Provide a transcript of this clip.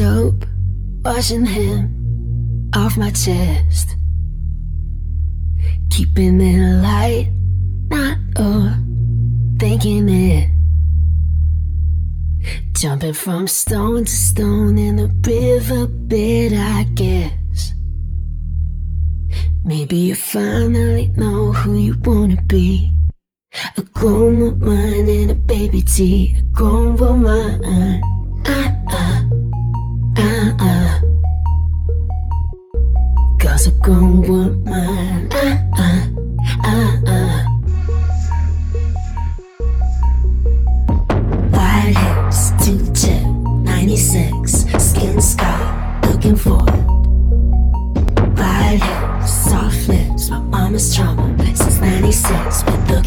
soap, washing him off my chest, keeping it light, not thinking it. Jumping from stone to stone in the riverbed, I guess. Maybe you finally know who you wanna be. A grown woman and a baby T, a grown woman.